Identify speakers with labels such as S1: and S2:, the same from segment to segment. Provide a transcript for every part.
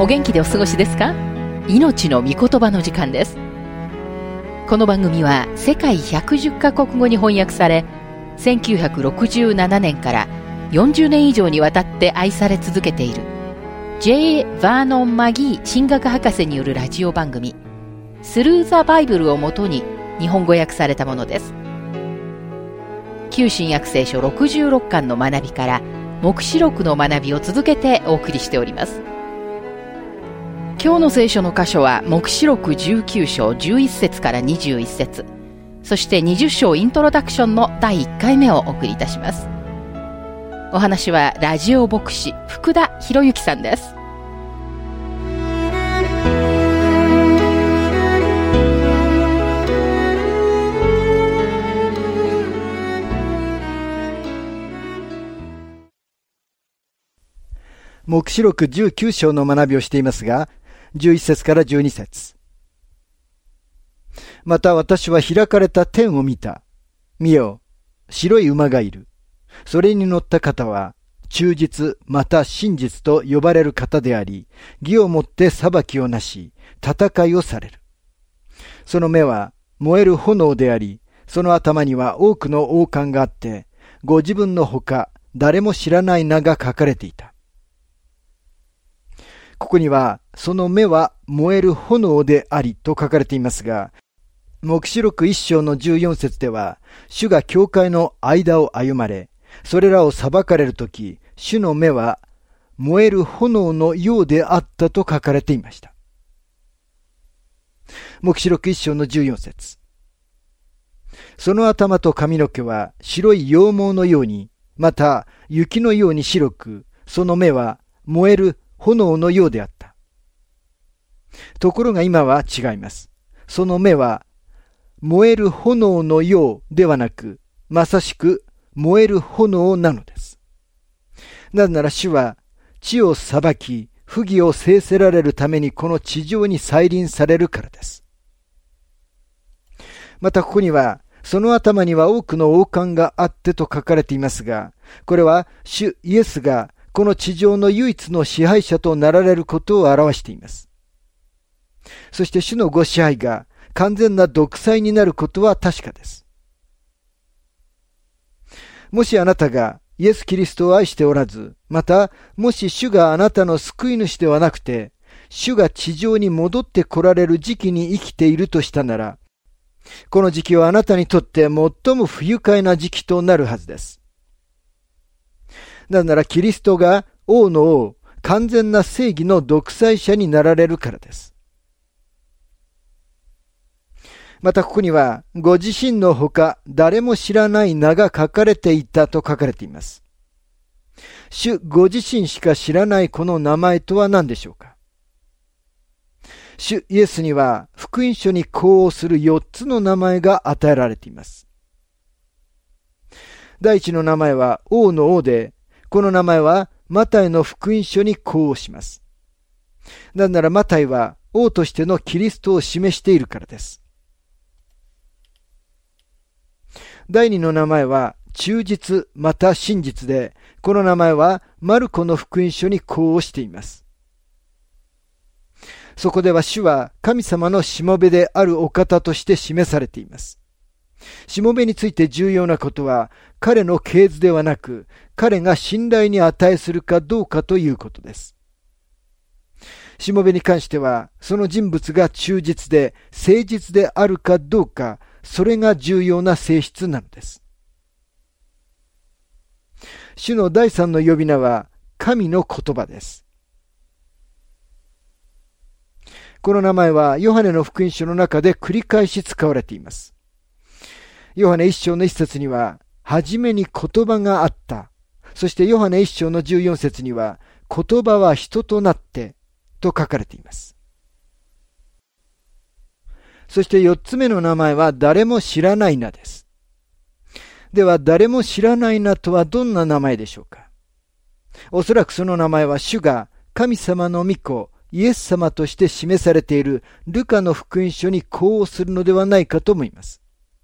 S1: お元気でお過ごしですか？命の御言葉の時間です。この番組は世界110カ国語に翻訳され、1967年から40年以上にわたって愛され続けている J. バーノン・マギー神学博士によるラジオ番組スルー・ザ・バイブルをもとに日本語訳されたものです。旧新約聖書66巻の学びから黙示録の学びを続けてお送りしております。今日の聖書の箇所は黙示録19章11節から21節、そして20章イントロダクションの第1回目をお送りいたします。お話はラジオ牧師福田博之さんです。
S2: 黙示録19章の学びをしていますが、11節から12節。また私は開かれた天を見た。見よ、白い馬がいる。それに乗った方は、忠実また真実と呼ばれる方であり、義をもって裁きをなし、戦いをされる。その目は燃える炎であり、その頭には多くの王冠があって、ご自分のほか誰も知らない名が書かれていた。ここには、その目は燃える炎でありと書かれていますが、黙示録1章の14節では、主が教会の間を歩まれ、それらを裁かれるとき、主の目は燃える炎のようであったと書かれていました。黙示録1章の14節。その頭と髪の毛は白い羊毛のように、また雪のように白く、その目は燃える炎のようであった。ところが今は違います。その目は燃える炎のようではなく、まさしく燃える炎なのです。なぜなら主は地を裁き、不義を制せられるためにこの地上に再臨されるからです。またここには、その頭には多くの王冠があってと書かれていますが、これは主イエスがこの地上の唯一の支配者となられることを表しています。そして主のご支配が完全な独裁になることは確かです。もしあなたがイエス・キリストを愛しておらず、またもし主があなたの救い主ではなくて、主が地上に戻って来られる時期に生きているとしたなら、この時期はあなたにとって最も不愉快な時期となるはずです。なぜならキリストが王の王、完全な正義の独裁者になられるからです。またここには、ご自身のほか誰も知らない名が書かれていたと書かれています。主ご自身しか知らないこの名前とは何でしょうか。主イエスには福音書に呼応する4つの名前が与えられています。第一の名前は王の王で、この名前はマタイの福音書に呼応します。なぜならマタイは王としてのキリストを示しているからです。第二の名前は忠実また真実で、この名前はマルコの福音書に呼応しています。そこでは主は神様のしもべであるお方として示されています。しもべについて重要なことは、彼の系図ではなく、彼が信頼に値するかどうかということです。しもべに関しては、その人物が忠実で誠実であるかどうか、それが重要な性質なのです。主の第三の呼び名は、神の言葉です。この名前は、ヨハネの福音書の中で繰り返し使われています。ヨハネ一章の一節には、はじめに言葉があった。そしてヨハネ一章の14節には、言葉は人となって、と書かれています。そして4つ目の名前は、誰も知らない名です。では、誰も知らない名とはどんな名前でしょうか。おそらくその名前は、主が神様の御子、イエス様として示されているルカの福音書に呼応するのではないかと思います。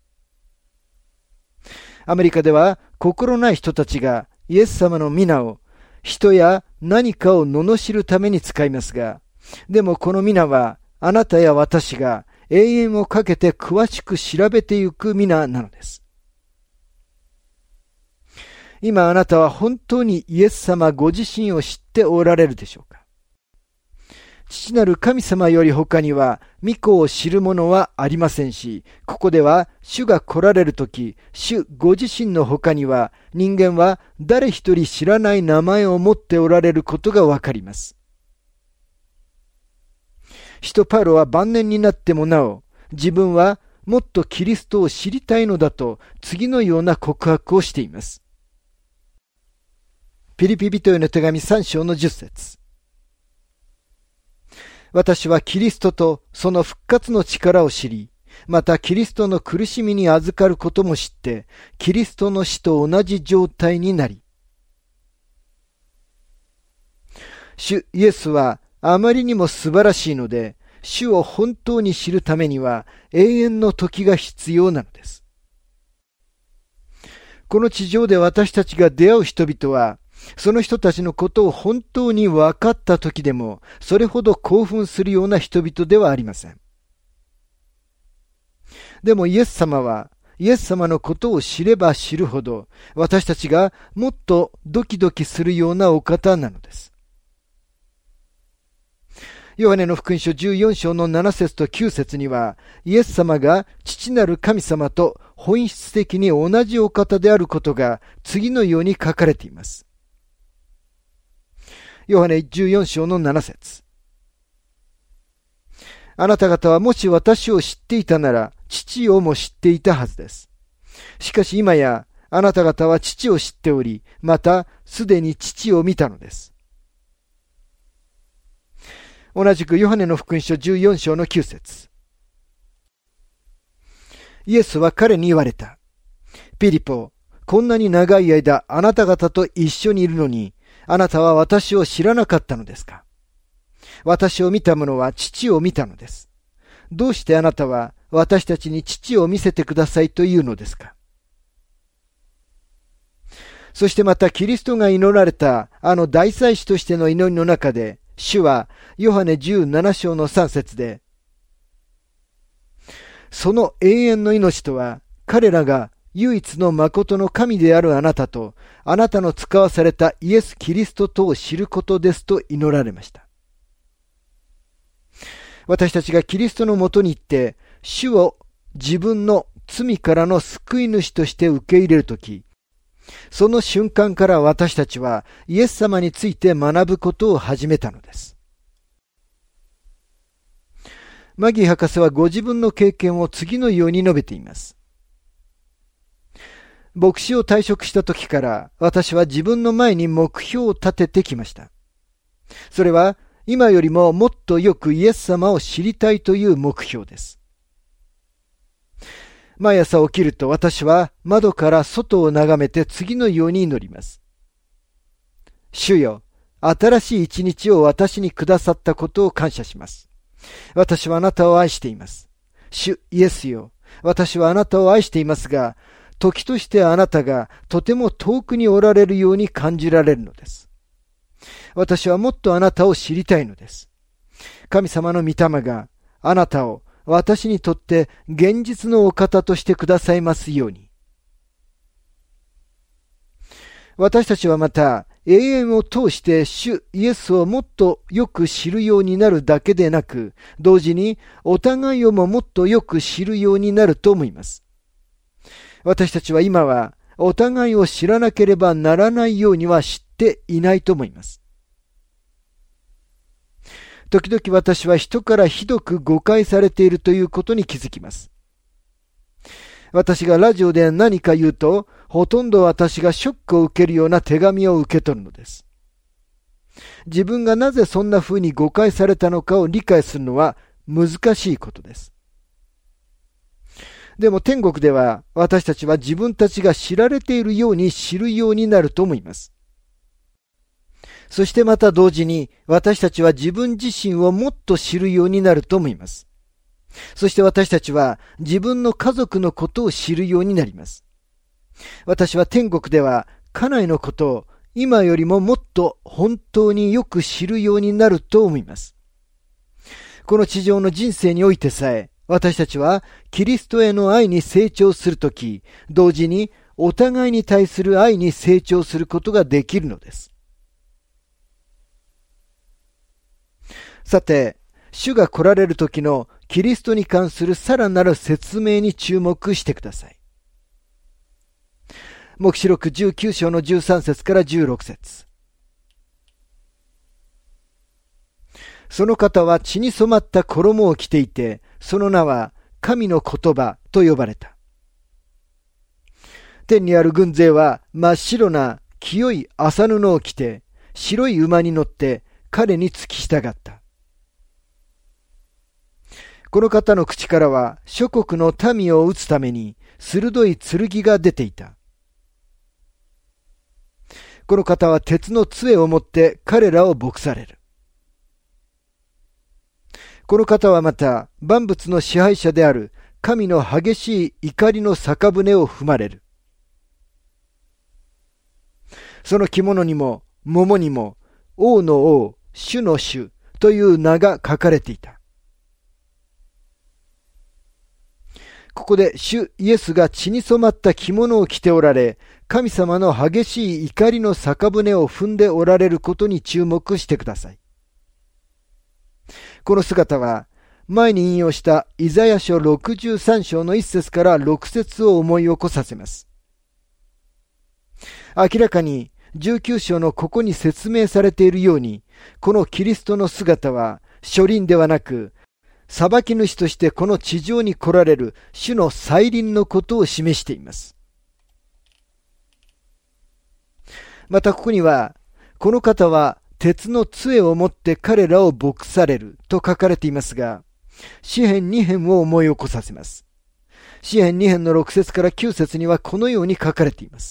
S2: アメリカでは心ない人たちがイエス様の皆を人や何かを罵るために使いますが、 でもこの皆はあなたや私が永遠をかけて詳しく調べてゆく皆なのです。今あなたは本当にイエス様ご自身を知っておられるでしょうか。父なる神様より他には御子を知る者はありませんし、ここでは主が来られるとき、主ご自身の他には人間は誰一人知らない名前を持っておられることがわかります。使徒パウロは晩年になってもなお、自分はもっとキリストを知りたいのだと次のような告白をしています。ピリピ人への手紙3章の10節。私はキリストとその復活の力を知り、またキリストの苦しみに預かることも知って、キリストの死と同じ状態になり。主イエスはあまりにも素晴らしいので、主を本当に知るためには永遠の時が必要なのです。この地上で私たちが出会う人々は、その人たちのことを本当に分かった時でも、それほど興奮するような人々ではありません。でもイエス様は、イエス様のことを知れば知るほど、私たちがもっとドキドキするようなお方なのです。ヨハネの福音書14章の7節と9節には、イエス様が父なる神様と本質的に同じお方であることが次のように書かれています。ヨハネ14章の7節。あなた方はもし私を知っていたなら、父をも知っていたはずです。しかし今や、あなた方は父を知っており、またすでに父を見たのです。同じくヨハネの福音書14章の9節。イエスは彼に言われた。ピリポ、こんなに長い間あなた方と一緒にいるのに、あなたは私を知らなかったのですか。私を見た者は父を見たのです。どうしてあなたは私たちに父を見せてくださいというのですか。そしてまたキリストが祈られたあの大祭司としての祈りの中で、主はヨハネ17章の3節で、その永遠の命とは彼らが唯一の誠の神であるあなたと、あなたの使わされたイエス・キリストとを知ることですと祈られました。私たちがキリストのもとに行って、主を自分の罪からの救い主として受け入れるとき、その瞬間から私たちはイエス様について学ぶことを始めたのです。マギー博士はご自分の経験を次のように述べています。牧師を退職した時から私は自分の前に目標を立ててきました。それは今よりももっとよくイエス様を知りたいという目標です。毎朝起きると私は窓から外を眺めて次のように祈ります。主よ、新しい一日を私にくださったことを感謝します。私はあなたを愛しています。主イエスよ、私はあなたを愛していますが、時としてあなたがとても遠くにおられるように感じられるのです。私はもっとあなたを知りたいのです。神様の御霊があなたを私にとって現実のお方としてくださいますように。私たちはまた永遠を通して主イエスをもっとよく知るようになるだけでなく、同時にお互いをもっとよく知るようになると思います。私たちは今はお互いを知らなければならないようには知っていないと思います。時々私は人からひどく誤解されているということに気づきます。私がラジオで何か言うと、ほとんど私がショックを受けるような手紙を受け取るのです。自分がなぜそんな風に誤解されたのかを理解するのは難しいことです。でも天国では私たちは自分たちが知られているように知るようになると思います。そしてまた同時に私たちは自分自身をもっと知るようになると思います。そして私たちは自分の家族のことを知るようになります。私は天国では家内のことを今よりももっと本当によく知るようになると思います。 この地上の人生においてさえ、私たちはキリストへの愛に成長するとき、同時にお互いに対する愛に成長することができるのです。さて、主が来られる時のキリストに関するさらなる説明に注目してください。黙示録19章の13節から16節。その方は血に染まった衣を着ていて、その名は神の言葉と呼ばれた。天にある軍勢は真っ白な清い麻布を着て、白い馬に乗って彼に付き従った。この方の口からは諸国の民を撃つために鋭い剣が出ていた。この方は鉄の杖を持って彼らを牧される。この方はまた万物の支配者である神の激しい怒りの逆舟を踏まれる。その着物にも桃にも王の王、主の主という名が書かれていた。ここで主イエスが血に染まった着物を着ておられ、神様の激しい怒りの逆舟を踏んでおられることに注目してください。この姿は、前に引用したイザヤ書63章の1節から6節を思い起こさせます。明らかに19章のここに説明されているように、このキリストの姿は、初臨ではなく、裁き主としてこの地上に来られる主の再臨のことを示しています。またここには、この方は鉄の杖を持って彼らを牧されると書かれていますが、詩編2編を思い起こさせます。詩編2編の6節から9節にはこのように書かれています。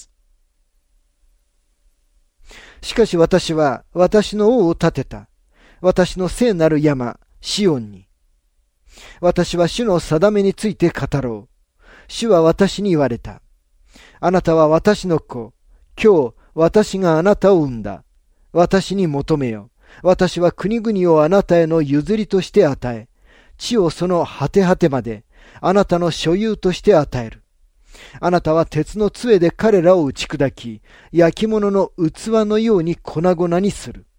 S2: しかし私は私の王を立てた。私の聖なる山、シオンに。私は主の定めについて語ろう。主は私に言われた。あなたは私の子。今日私があなたを産んだ。私に求めよ。私は国々をあなたへの譲りとして与え、地をその果て果てまであなたの所有として与える。あなたは鉄の杖で彼らを打ち砕き、焼き物の器のように粉々にする。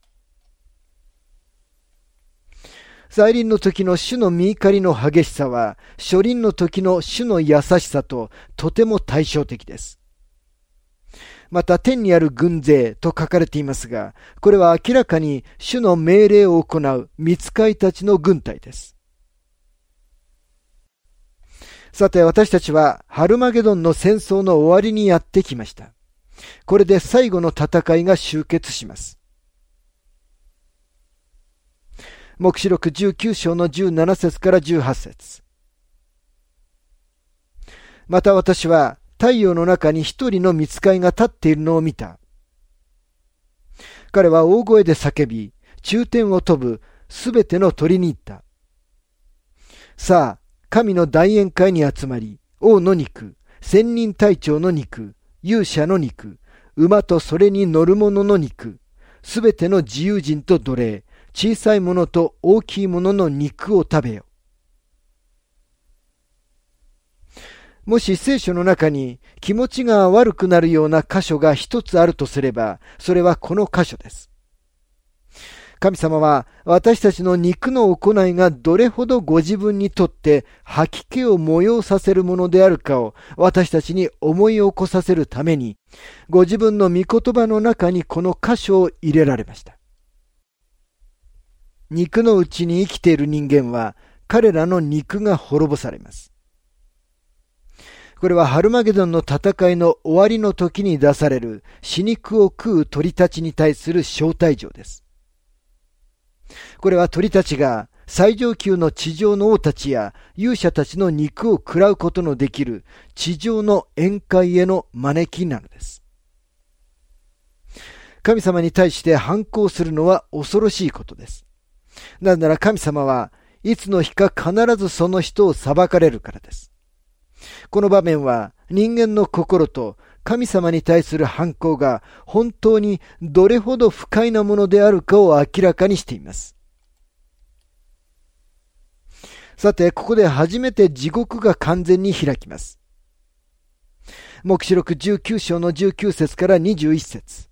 S2: 再臨の時の主の御怒りの激しさは、初臨の時の主の優しさととても対照的です。また天にある軍勢と書かれていますが、これは明らかに主の命令を行う御使いたちの軍隊です。さて私たちはハルマゲドンの戦争の終わりにやってきました。これで最後の戦いが終結します。黙示録19章の17節から18節。また私は太陽の中に一人の御使いが立っているのを見た。彼は大声で叫び、中天を飛ぶすべての鳥に言った。さあ、神の大宴会に集まり、王の肉、千人隊長の肉、勇者の肉、馬とそれに乗る者の肉、すべての自由人と奴隷、小さいものと大きいものの肉を食べよ。もし聖書の中に気持ちが悪くなるような箇所が一つあるとすれば、それはこの箇所です。神様は私たちの肉の行いがどれほどご自分にとって吐き気を催させるものであるかを私たちに思い起こさせるために、ご自分の御言葉の中にこの箇所を入れられました。肉のうちに生きている人間は彼らの肉が滅ぼされます。これはハルマゲドンの戦いの終わりの時に出される死肉を食う鳥たちに対する招待状です。これは鳥たちが最上級の地上の王たちや勇者たちの肉を食らうことのできる地上の宴会への招きなのです。神様に対して反抗するのは恐ろしいことです。なぜなら神様はいつの日か必ずその人を裁かれるからです。この場面は人間の心と神様に対する反抗が本当にどれほど不快なものであるかを明らかにしています。 さて、ここで初めて地獄が完全に開きます。黙示録19章の19節から21節。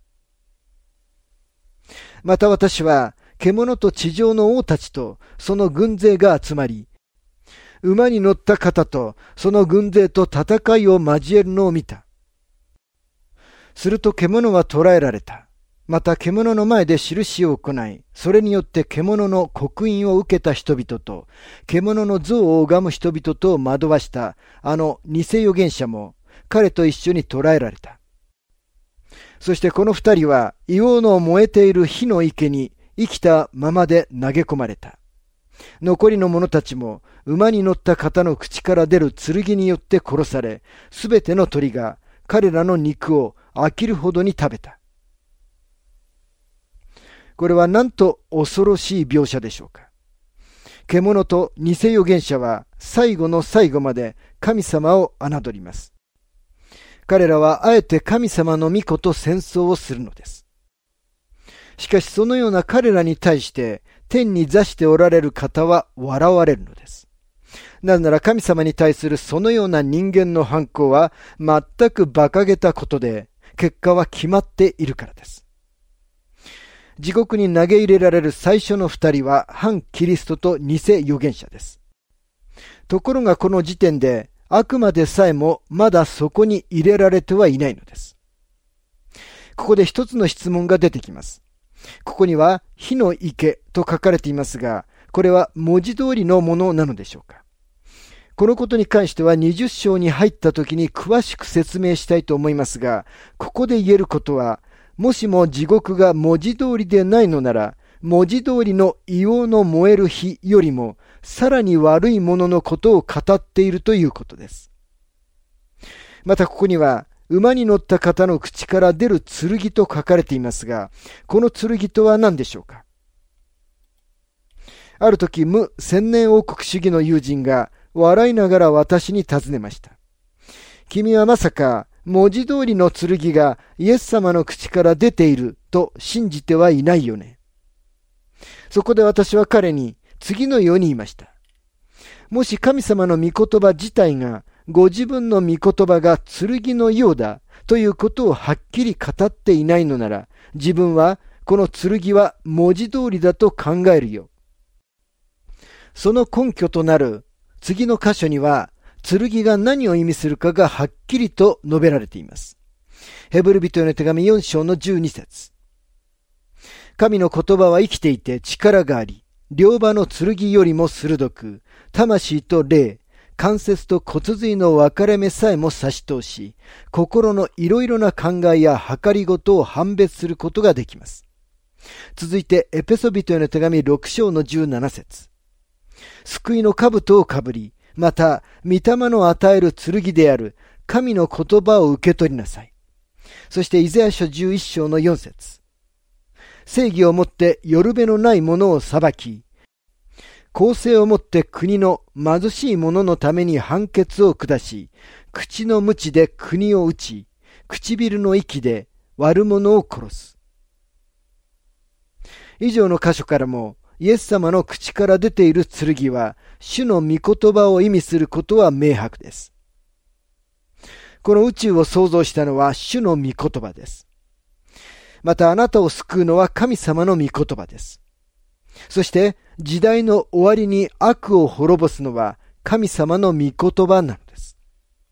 S2: また私は、獣と地上の王たちとその軍勢が集まり、馬に乗った方とその軍勢と戦いを交えるのを見た。すると獣は捕らえられた。また獣の前で印を行い、それによって獣の刻印を受けた人々と、獣の像を拝む人々と惑わしたあの偽預言者も彼と一緒に捕らえられた。そしてこの二人は硫黄の燃えている火の池に生きたままで投げ込まれた。残りの者たちも馬に乗った方の口から出る剣によって殺され、すべての鳥が彼らの肉を飽きるほどに食べた。これはなんと恐ろしい描写でしょうか。獣と偽預言者は最後の最後まで神様を侮ります。彼らはあえて神様の御子と戦争をするのです。しかしそのような彼らに対して天に座しておられる方は笑われるのです。なぜなら神様に対するそのような人間の反抗は全く馬鹿げたことで、結果は決まっているからです。地獄に投げ入れられる最初の二人は反キリストと偽預言者です。ところがこの時点で悪魔でさえもまだそこに入れられてはいないのです。ここで一つの質問が出てきます。ここには火の池と書かれていますが、これは文字通りのものなのでしょうか。このことに関しては20章に入った時に詳しく説明したいと思いますが、ここで言えることは、もしも地獄が文字通りでないのなら、文字通りの硫黄の燃える火よりも、さらに悪いもののことを語っているということです。またここには、馬に乗った方の口から出る剣と書かれていますが、この剣とは何でしょうか。ある時、無千年王国主義の友人が笑いながら私に尋ねました。君はまさか文字通りの剣がイエス様の口から出ていると信じてはいないよね。そこで私は彼に次のように言いました。もし神様の御言葉自体がご自分の御言葉が剣のようだということをはっきり語っていないのなら、自分はこの剣は文字通りだと考えるよ。その根拠となる次の箇所には、剣が何を意味するかがはっきりと述べられています。ヘブル人への手紙4章の12節。神の言葉は生きていて力があり、両刃の剣よりも鋭く、魂と霊、関節と骨髄の分かれ目さえも差し通し、心のいろいろな考えや計りごとを判別することができます。続いて、エペソ人への手紙6章の17節。救いの兜をかぶり、また、御霊の与える剣である神の言葉を受け取りなさい。そして、イザヤ書11章の4節。正義をもってよるべのないものを裁き、公正をもって国の貧しい者のために判決を下し、口の鞭で国を打ち、唇の息で悪者を殺す。以上の箇所からも、イエス様の口から出ている剣は、主の御言葉を意味することは明白です。この宇宙を創造したのは主の御言葉です。またあなたを救うのは神様の御言葉です。そして時代の終わりに悪を滅ぼすのは神様の御言葉なのです。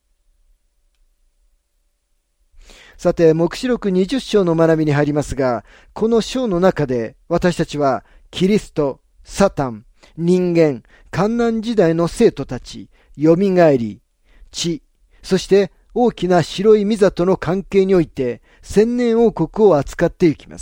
S2: さて、黙示録20章の学びに入りますが、この章の中で私たちはキリスト、サタン、人間、患難時代の生徒たち、よみがえり、地、そして大きな白い御座との関係において千年王国を扱っていきます。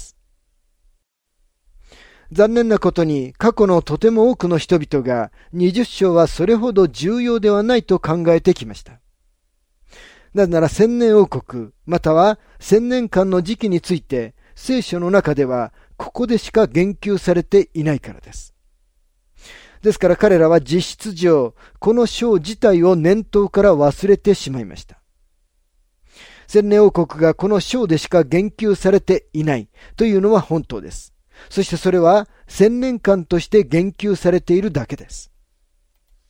S2: 残念なことに過去のとても多くの人々が20章はそれほど重要ではないと考えてきました。なぜなら千年王国または千年間の時期について聖書の中ではここでしか言及されていないからです。ですから彼らは実質上この章自体を念頭から忘れてしまいました。千年王国がこの章でしか言及されていないというのは本当です。そしてそれは千年間として言及されているだけです。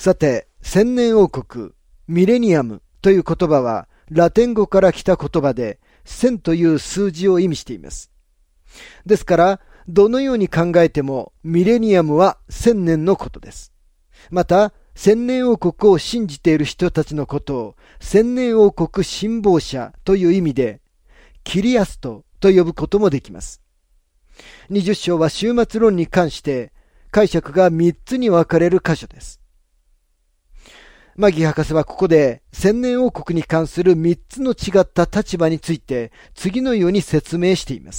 S2: さて、千年王国、ミレニアムという言葉はラテン語から来た言葉で、千という数字を意味しています。ですから、どのように考えてもミレニアムは千年のことです。また、千年王国を信じている人たちのことを千年王国信望者という意味でキリアストと呼ぶこともできます。20章は終末論に関して解釈が3つに分かれる箇所です。マギー博士はここで千年王国に関する3つの違った立場について次のように説明しています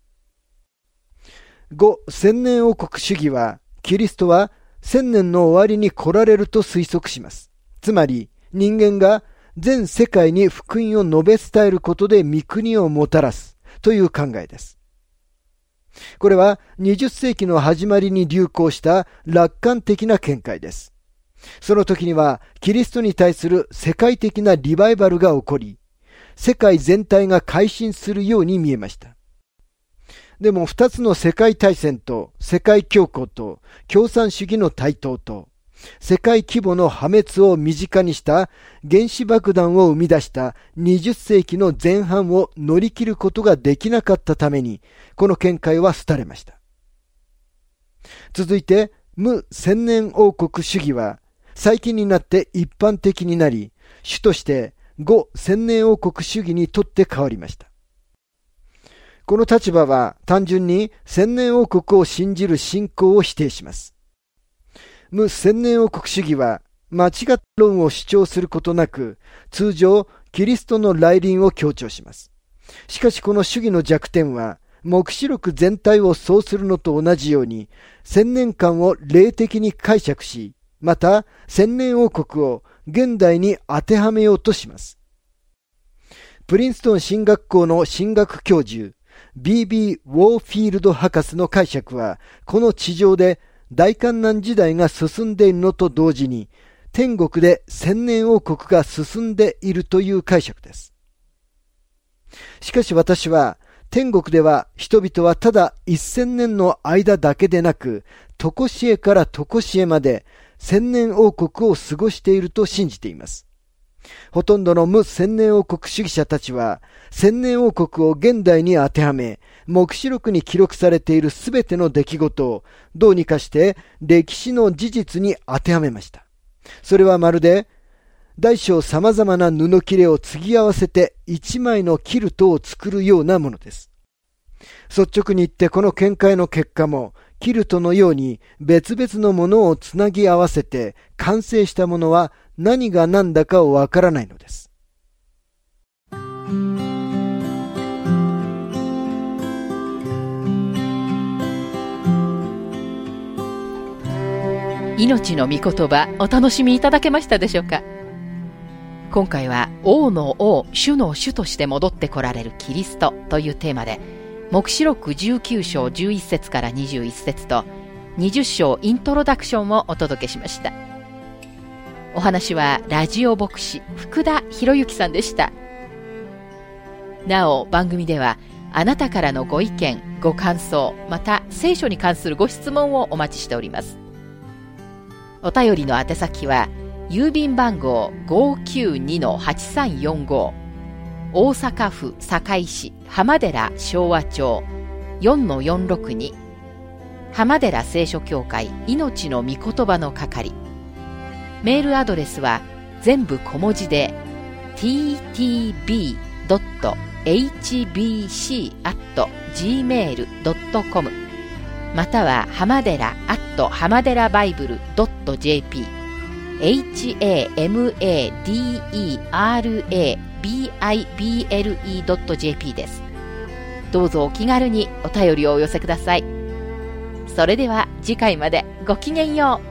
S2: 。5、千年王国主義はキリストは千年の終わりに来られると推測します。つまり人間が全世界に福音を述べ伝えることで御国をもたらすという考えです。これは20世紀の始まりに流行した楽観的な見解です。その時にはキリストに対する世界的なリバイバルが起こり、世界全体が改心するように見えました。でも2つの世界大戦と世界恐慌と共産主義の台頭と世界規模の破滅を身近にした原子爆弾を生み出した20世紀の前半を乗り切ることができなかったためにこの見解は廃れました。続いて無千年王国主義は最近になって一般的になり主として5千年王国主義にとって変わりました。この立場は単純に千年王国を信じる信仰を否定します。無千年王国主義は間違った論を主張することなく、通常キリストの来臨を強調します。しかしこの主義の弱点は、黙示録全体をそうするのと同じように、千年間を霊的に解釈し、また千年王国を現代に当てはめようとします。プリンストン神学校の神学教授、B.B. ウォーフィールド博士の解釈は、この地上で大観難時代が進んでいるのと同時に、天国で千年王国が進んでいるという解釈です。しかし私は、天国では人々はただ1000年の間だけでなく、常しえから常しえまで千年王国を過ごしていると信じています。ほとんどの無千年王国主義者たちは、千年王国を現代に当てはめ、黙示録に記録されているすべての出来事をどうにかして歴史の事実に当てはめました。それはまるで、大小様々な布切れを継ぎ合わせて一枚のキルトを作るようなものです。率直に言ってこの見解の結果も、キルトのように別々のものをつなぎ合わせて完成したものは何が何だかわからないのです。
S1: 命の御言葉、お楽しみいただけましたでしょうか。今回は王の王、主の主として戻ってこられるキリストというテーマで、黙示録19章11節から21節と20章イントロダクションをお届けしました。お話はラジオ牧師福田博之さんでした。なお番組ではあなたからのご意見、ご感想、また聖書に関するご質問をお待ちしております。お便りの宛先は郵便番号 592-8345 大阪府堺市浜寺昭和町 4-462 浜寺聖書協会命の御言葉の係。メールアドレスは全部小文字で ttb.hbc@gmail.com または浜寺浜寺バイブル .jp hamadera.bible.jp です。どうぞお気軽にお便りをお寄せください。それでは次回までごきげんよう。